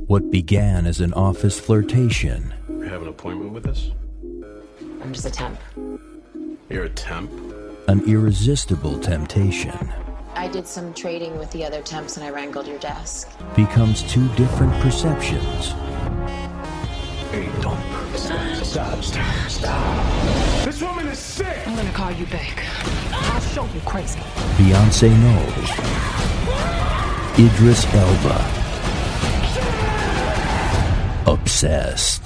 What began as an office flirtation. You have an appointment with us? I'm just a temp. You're a temp? An irresistible temptation. I did some trading with the other temps and I wrangled your desk. Becomes two different perceptions. Hey, don't. Stop. This woman is sick! I'm gonna call you back. I'll show you crazy. Beyonce Knowles. Idris Elba. Obsessed.